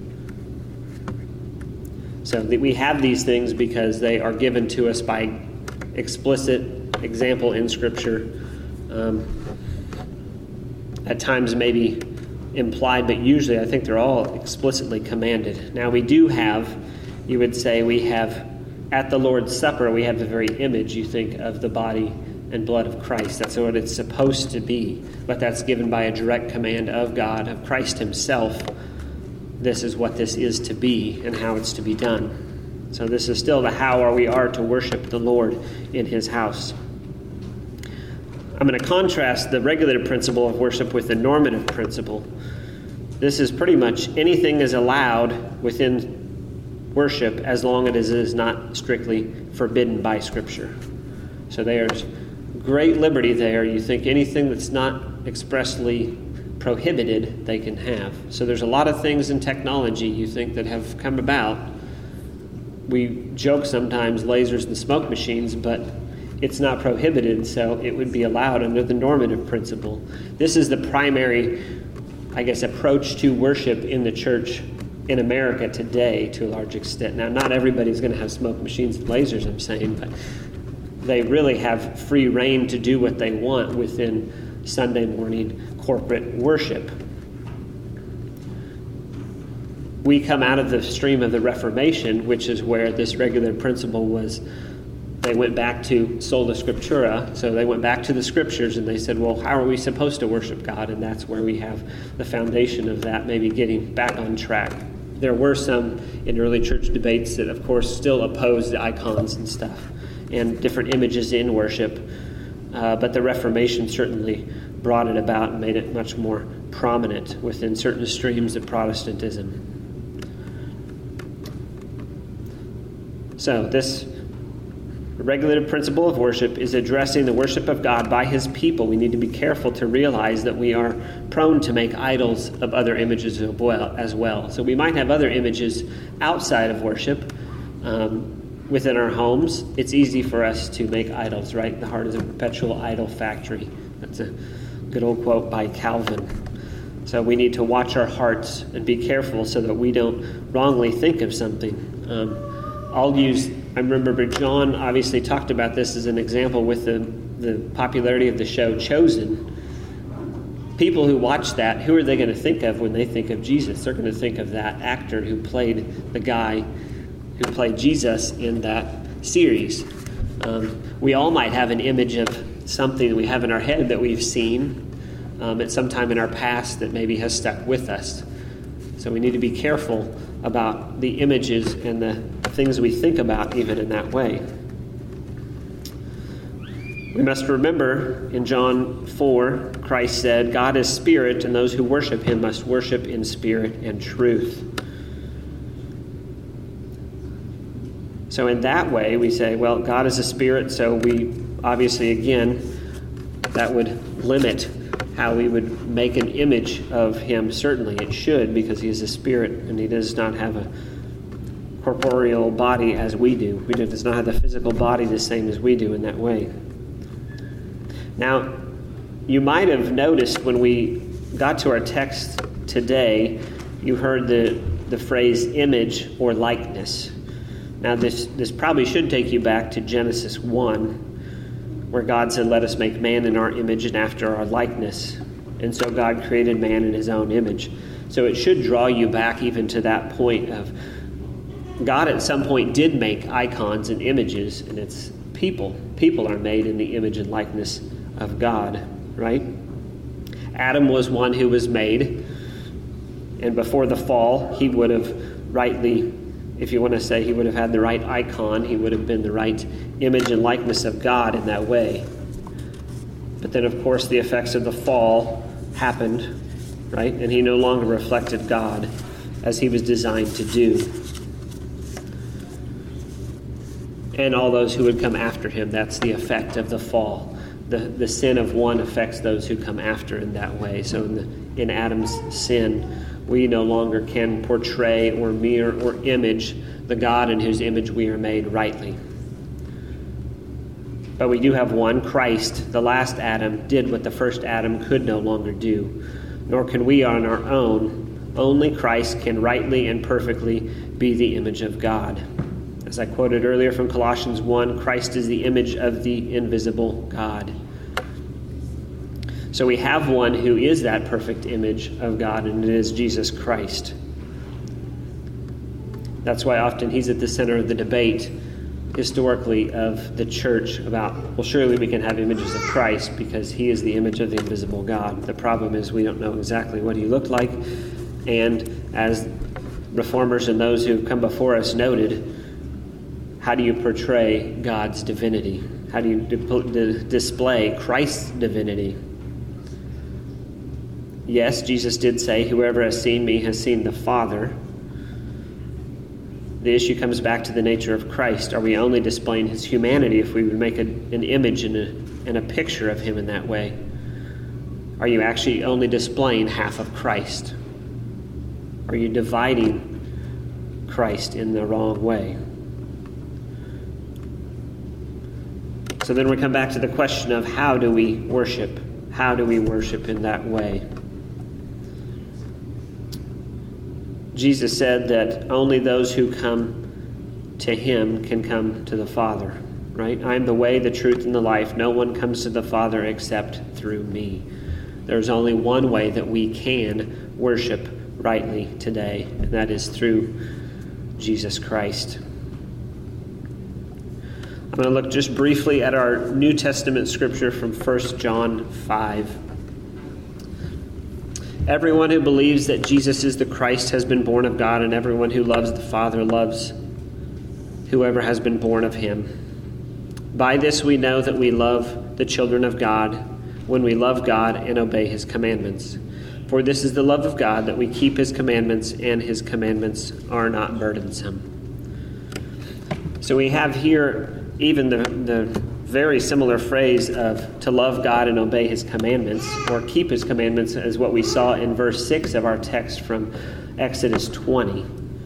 So that we have these things because they are given to us by explicit example in Scripture. Um, at times maybe implied, but usually I think they're all explicitly commanded. Now we do have, you would say, we have at the Lord's Supper, we have the very image, you think, of the body and blood of Christ. That's what it's supposed to be, but that's given by a direct command of God, of Christ himself. This is what this is to be and how it's to be done. So this is still the how are we are to worship the Lord in his house. I'm going to contrast the regulative principle of worship with the normative principle. This is pretty much anything is allowed within worship as long as it is not strictly forbidden by Scripture. So there's great liberty there. You think anything that's not expressly prohibited, they can have. So there's a lot of things in technology you think that have come about. We joke sometimes lasers and smoke machines, but it's not prohibited, so it would be allowed under the normative principle. This is the primary, I guess, approach to worship in the church in America today to a large extent. Now, not everybody's going to have smoke machines and lasers, I'm saying, but they really have free reign to do what they want within Sunday morning corporate worship. We come out of the stream of the Reformation, which is where this regular principle was. They went back to sola scriptura, so they went back to the Scriptures and they said, well, how are we supposed to worship God? And that's where we have the foundation of that, maybe getting back on track. There were some in early church debates that, of course, still opposed the icons and stuff and different images in worship, uh, but the Reformation certainly brought it about and made it much more prominent within certain streams of Protestantism. So this regulative principle of worship is addressing the worship of God by his people. We need to be careful to realize that we are prone to make idols of other images as well. So we might have other images outside of worship. Um, within our homes, it's easy for us to make idols, right? The heart is a perpetual idol factory. That's a good old quote by Calvin. So we need to watch our hearts and be careful so that we don't wrongly think of something. Um, I'll use, I remember John obviously talked about this as an example with the, the popularity of the show Chosen. People who watch that, who are they going to think of when they think of Jesus? They're going to think of that actor who played the guy who played Jesus in that series. Um, we all might have an image of something that we have in our head that we've seen um, at some time in our past that maybe has stuck with us. So we need to be careful about the images and the things we think about even in that way. We must remember in John four, Christ said, God is spirit, and those who worship him must worship in spirit and truth. So in that way, we say, well, God is a spirit, so we obviously, again, that would limit how we would make an image of him. Certainly it should, because he is a spirit, and he does not have a corporeal body as we do. He does not have the physical body the same as we do in that way. Now, you might have noticed when we got to our text today, you heard the, the phrase image or likeness. Now, this, this probably should take you back to Genesis one, where God said, let us make man in our image and after our likeness. And so God created man in his own image. So it should draw you back even to that point of God at some point did make icons and images, and it's people. People are made in the image and likeness of God, right? Adam was one who was made, and before the fall, he would have rightly, if you want to say he would have had the right icon, he would have been the right image and likeness of God in that way. But then, of course, the effects of the fall happened, right? And he no longer reflected God as he was designed to do. And all those who would come after him, that's the effect of the fall. The, the sin of one affects those who come after in that way. So in, the, in Adam's sin, we no longer can portray or mirror or image the God in whose image we are made rightly. But we do have one, Christ, the last Adam, did what the first Adam could no longer do. Nor can we on our own. Only Christ can rightly and perfectly be the image of God. As I quoted earlier from Colossians one, Christ is the image of the invisible God. So we have one who is that perfect image of God, and it is Jesus Christ. That's why often he's at the center of the debate historically of the church about, well, surely we can have images of Christ because he is the image of the invisible God. The problem is we don't know exactly what he looked like, and as reformers and those who have come before us noted, how do you portray God's divinity? How do you di- display Christ's divinity? Yes, Jesus did say, whoever has seen me has seen the Father. The issue comes back to the nature of Christ. Are we only displaying his humanity if we would make a, an image and a, and a picture of him in that way? Are you actually only displaying half of Christ? Are you dividing Christ in the wrong way? So then we come back to the question of how do we worship? How do we worship in that way? Jesus said that only those who come to him can come to the Father, right? I am the way, the truth, and the life. No one comes to the Father except through me. There's only one way that we can worship rightly today, and that is through Jesus Christ. I'm going to look just briefly at our New Testament scripture from First John five. Everyone who believes that Jesus is the Christ has been born of God, and everyone who loves the Father loves whoever has been born of him. By this we know that we love the children of God, when we love God and obey his commandments. For this is the love of God, that we keep his commandments, and his commandments are not burdensome. So we have here even the, the very similar phrase of to love God and obey his commandments, or keep his commandments, as what we saw in verse six of our text from Exodus twenty.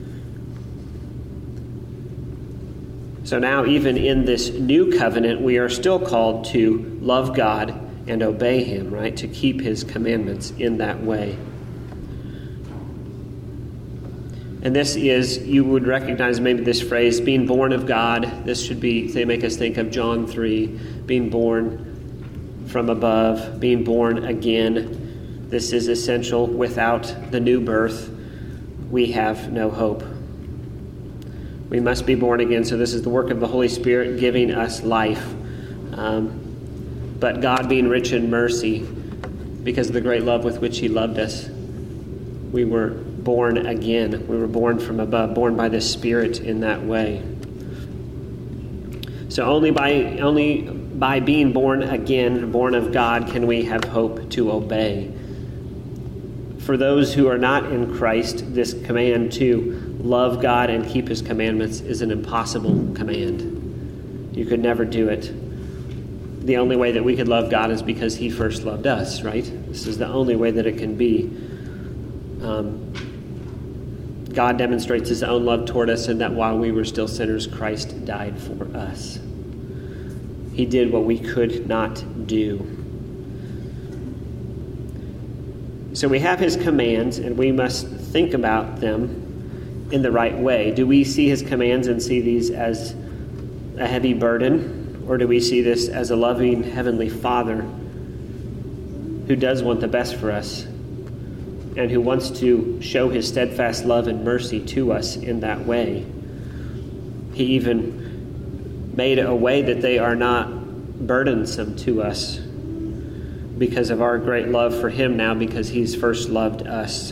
So now even in this new covenant, we are still called to love God and obey him, right? To keep his commandments in that way. And this is, you would recognize maybe this phrase, being born of God. This should be, they make us think of John three, being born from above, being born again. This is essential. Without the new birth, we have no hope. We must be born again. So this is the work of the Holy Spirit giving us life. Um, but God being rich in mercy, because of the great love with which he loved us, we were born again. We were born from above, born by the Spirit in that way. So only by only by being born again, born of God, can we have hope to obey. For those who are not in Christ, this command to love God and keep his commandments is an impossible command. You could never do it. The only way that we could love God is because he first loved us, right? This is the only way that it can be. Um, God demonstrates his own love toward us in that while we were still sinners, Christ died for us. He did what we could not do. So we have his commands, and we must think about them in the right way. Do we see his commands and see these as a heavy burden, or do we see this as a loving heavenly Father who does want the best for us and who wants to show his steadfast love and mercy to us in that way? He even made a way that they are not burdensome to us because of our great love for him now, because he's first loved us.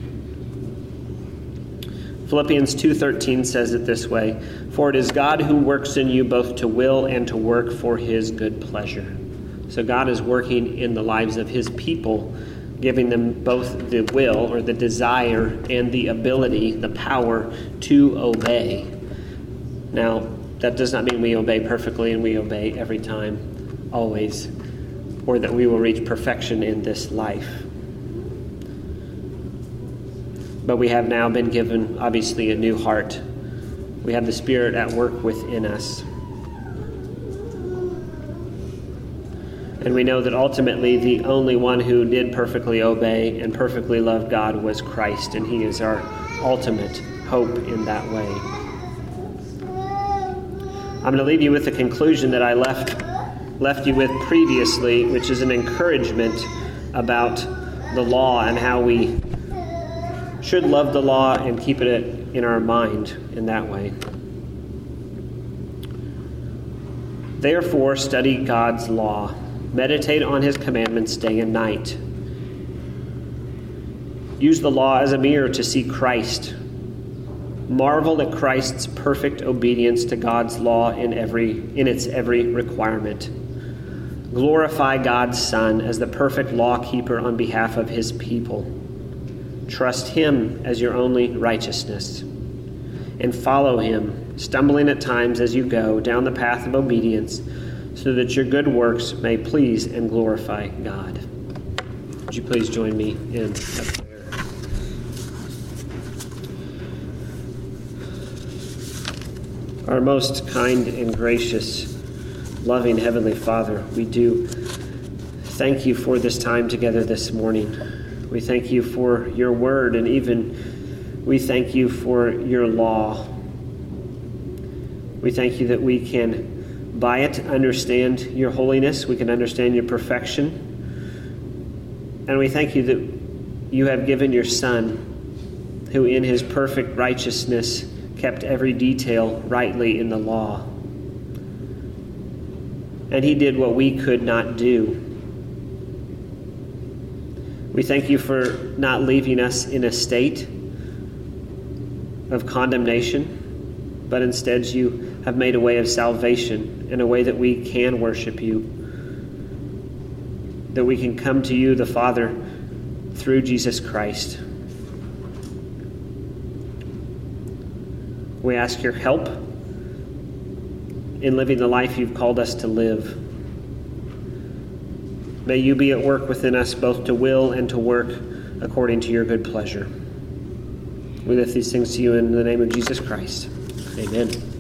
Philippians two thirteen says it this way, "For it is God who works in you both to will and to work for his good pleasure." So God is working in the lives of his people, giving them both the will or the desire and the ability, the power to obey. Now, that does not mean we obey perfectly and we obey every time, always, or that we will reach perfection in this life. But we have now been given, obviously, a new heart. We have the Spirit at work within us. And we know that ultimately the only one who did perfectly obey and perfectly love God was Christ, and he is our ultimate hope in that way. I'm going to leave you with the conclusion that I left left you with previously, which is an encouragement about the law and how we should love the law and keep it in our mind in that way. Therefore, study God's law. Meditate on his commandments day and night. Use the law as a mirror to see Christ. Marvel at Christ's perfect obedience to God's law in every in its every requirement. Glorify God's Son as the perfect law keeper on behalf of his people. Trust him as your only righteousness. And follow him, stumbling at times as you go down the path of obedience, so that your good works may please and glorify God. Would you please join me in a prayer? Our most kind and gracious, loving Heavenly Father, we do thank you for this time together this morning. We thank you for your word, and even we thank you for your law. We thank you that we can by it understand your holiness, we can understand your perfection. And we thank you that you have given your Son, who in his perfect righteousness kept every detail rightly in the law. And he did what we could not do. We thank you for not leaving us in a state of condemnation, but instead you have made a way of salvation, in a way that we can worship you, that we can come to you, the Father, through Jesus Christ. We ask your help in living the life you've called us to live. May you be at work within us both to will and to work according to your good pleasure. We lift these things to you in the name of Jesus Christ. Amen.